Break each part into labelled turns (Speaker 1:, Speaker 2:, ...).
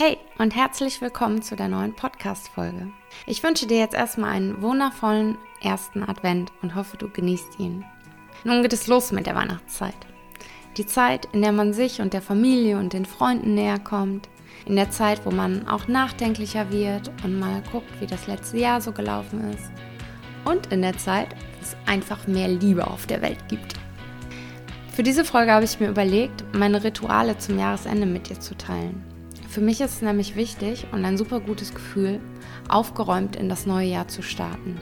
Speaker 1: Hey und herzlich willkommen zu der neuen Podcast-Folge. Ich wünsche dir jetzt erstmal einen wundervollen ersten Advent und hoffe, du genießt ihn. Nun geht es los mit der Weihnachtszeit. Die Zeit, in der man sich und der Familie und den Freunden näher kommt. In der Zeit, wo man auch nachdenklicher wird und mal guckt, wie das letzte Jahr so gelaufen ist. Und in der Zeit, wo es einfach mehr Liebe auf der Welt gibt. Für diese Folge habe ich mir überlegt, meine Rituale zum Jahresende mit dir zu teilen. Für mich ist es nämlich wichtig und ein super gutes Gefühl, aufgeräumt in das neue Jahr zu starten.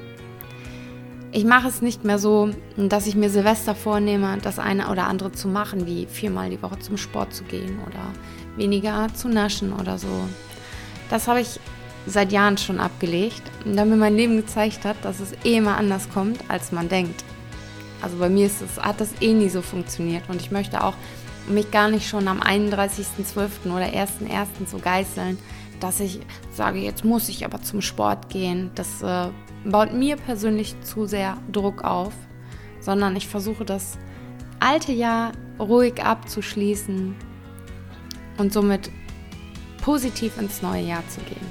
Speaker 1: Ich mache es nicht mehr so, dass ich mir Silvester vornehme, das eine oder andere zu machen, wie 4-mal die Woche zum Sport zu gehen oder weniger zu naschen oder so. Das habe ich seit Jahren schon abgelegt, da mir mein Leben gezeigt hat, dass es immer anders kommt, als man denkt. Also bei mir hat das nie so funktioniert und ich möchte auch mich gar nicht schon am 31.12. oder 1.1. so geißeln, dass ich sage, jetzt muss ich aber zum Sport gehen. Das baut mir persönlich zu sehr Druck auf, sondern ich versuche das alte Jahr ruhig abzuschließen und somit positiv ins neue Jahr zu gehen.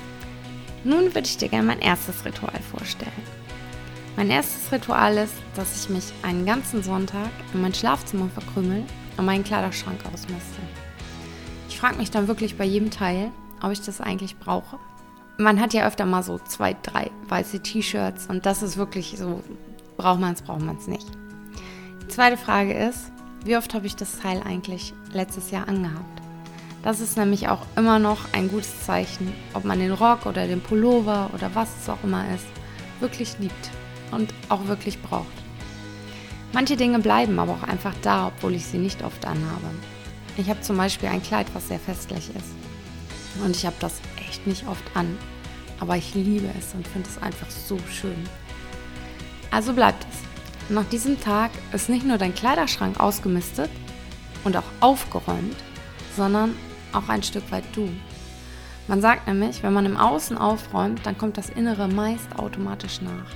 Speaker 1: Nun würde ich dir gerne mein erstes Ritual vorstellen. Mein erstes Ritual ist, dass ich mich einen ganzen Sonntag in mein Schlafzimmer verkrümel und meinen Kleiderschrank ausmiste. Ich frage mich dann wirklich bei jedem Teil, ob ich das eigentlich brauche. Man hat ja öfter mal so 2, 3 weiße T-Shirts und das ist wirklich so, braucht man es nicht. Die zweite Frage ist, wie oft habe ich das Teil eigentlich letztes Jahr angehabt? Das ist nämlich auch immer noch ein gutes Zeichen, ob man den Rock oder den Pullover oder was es auch immer ist, wirklich liebt und auch wirklich braucht. Manche Dinge bleiben aber auch einfach da, obwohl ich sie nicht oft anhabe. Ich habe zum Beispiel ein Kleid, was sehr festlich ist. Und ich habe das echt nicht oft an. Aber ich liebe es und finde es einfach so schön. Also bleibt es. Nach diesem Tag ist nicht nur dein Kleiderschrank ausgemistet und auch aufgeräumt, sondern auch ein Stück weit du. Man sagt nämlich, wenn man im Außen aufräumt, dann kommt das Innere meist automatisch nach.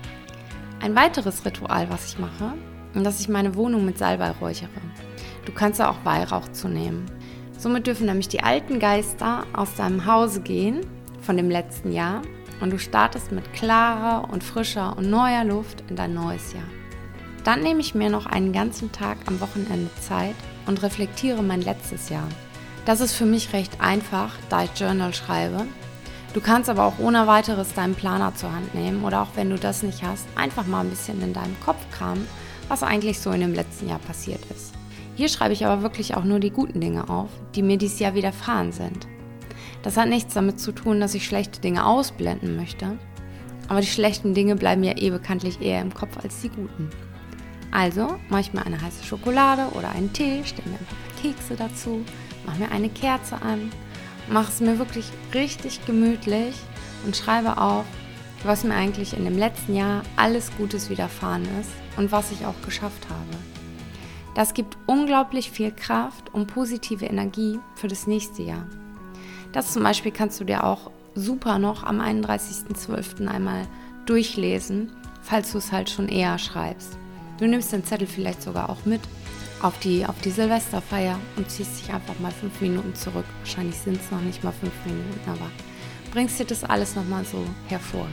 Speaker 1: Ein weiteres Ritual, was ich mache, ist, dass ich meine Wohnung mit Salbei räuchere. Du kannst ja auch Weihrauch zu nehmen. Somit dürfen nämlich die alten Geister aus deinem Hause gehen, von dem letzten Jahr, und du startest mit klarer und frischer und neuer Luft in dein neues Jahr. Dann nehme ich mir noch einen ganzen Tag am Wochenende Zeit und reflektiere mein letztes Jahr. Das ist für mich recht einfach, da ich Journal schreibe. Du kannst aber auch ohne weiteres deinen Planer zur Hand nehmen oder auch wenn du das nicht hast, einfach mal ein bisschen in deinem Kopf kramen, was eigentlich so in dem letzten Jahr passiert ist. Hier schreibe ich aber wirklich auch nur die guten Dinge auf, die mir dieses Jahr widerfahren sind. Das hat nichts damit zu tun, dass ich schlechte Dinge ausblenden möchte, aber die schlechten Dinge bleiben ja bekanntlich eher im Kopf als die guten. Also mache ich mir eine heiße Schokolade oder einen Tee, stelle mir ein paar Kekse dazu, mache mir eine Kerze an, mache es mir wirklich richtig gemütlich und schreibe auf, was mir eigentlich in dem letzten Jahr alles Gutes widerfahren ist und was ich auch geschafft habe. Das gibt unglaublich viel Kraft und positive Energie für das nächste Jahr. Das zum Beispiel kannst du dir auch super noch am 31.12. einmal durchlesen, falls du es halt schon eher schreibst. Du nimmst den Zettel vielleicht sogar auch mit auf die Silvesterfeier und ziehst dich einfach mal 5 Minuten zurück. Wahrscheinlich sind es noch nicht mal 5 Minuten, aber bringst dir das alles nochmal so hervor.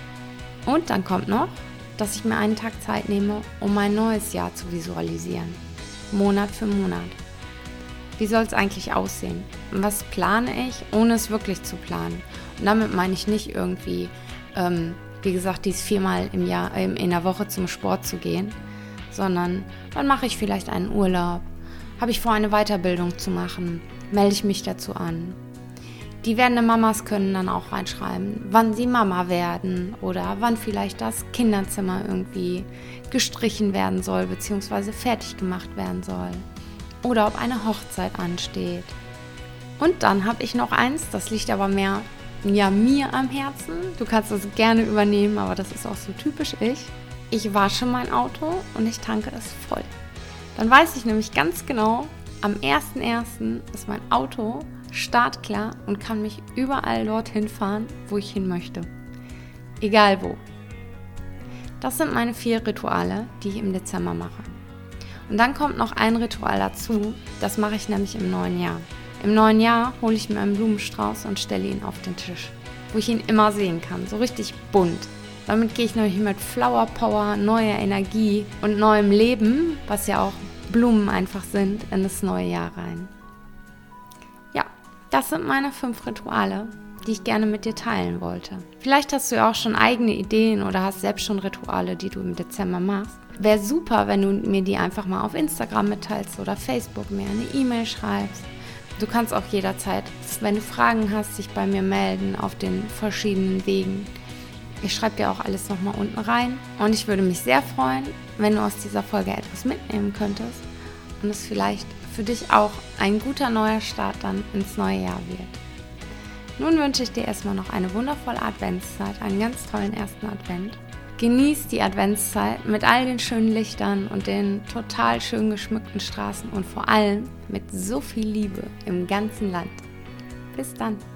Speaker 1: Und dann kommt noch, dass ich mir einen Tag Zeit nehme, um mein neues Jahr zu visualisieren. Monat für Monat. Wie soll es eigentlich aussehen? Was plane ich, ohne es wirklich zu planen? Und damit meine ich nicht irgendwie, wie gesagt, dies 4-mal im Jahr, in der Woche zum Sport zu gehen, sondern wann mache ich vielleicht einen Urlaub? Habe ich vor, eine Weiterbildung zu machen? Melde ich mich dazu an? Die werdenden Mamas können dann auch reinschreiben, wann sie Mama werden oder wann vielleicht das Kinderzimmer irgendwie gestrichen werden soll bzw. fertig gemacht werden soll oder ob eine Hochzeit ansteht. Und dann habe ich noch eins, das liegt aber mehr mir am Herzen. Du kannst das gerne übernehmen, aber das ist auch so typisch ich. Ich wasche mein Auto und ich tanke es voll. Dann weiß ich nämlich ganz genau, am 1.1. ist mein Auto startklar und kann mich überall dorthin fahren, wo ich hin möchte. Egal wo. Das sind meine 4 Rituale, die ich im Dezember mache. Und dann kommt noch ein Ritual dazu, das mache ich nämlich im neuen Jahr. Im neuen Jahr hole ich mir einen Blumenstrauß und stelle ihn auf den Tisch, wo ich ihn immer sehen kann, so richtig bunt. Damit gehe ich nämlich mit Flower Power, neuer Energie und neuem Leben, was ja auch Blumen einfach sind, in das neue Jahr rein. Ja, das sind meine 5 Rituale, die ich gerne mit dir teilen wollte. Vielleicht hast du ja auch schon eigene Ideen oder hast selbst schon Rituale, die du im Dezember machst. Wäre super, wenn du mir die einfach mal auf Instagram mitteilst oder Facebook mir eine E-Mail schreibst. Du kannst auch jederzeit, wenn du Fragen hast, dich bei mir melden auf den verschiedenen Wegen. Ich schreibe dir auch alles nochmal unten rein. Und ich würde mich sehr freuen, wenn du aus dieser Folge etwas mitnehmen könntest und es vielleicht für dich auch ein guter neuer Start dann ins neue Jahr wird. Nun wünsche ich dir erstmal noch eine wundervolle Adventszeit, einen ganz tollen ersten Advent. Genieß die Adventszeit mit all den schönen Lichtern und den total schön geschmückten Straßen und vor allem mit so viel Liebe im ganzen Land. Bis dann!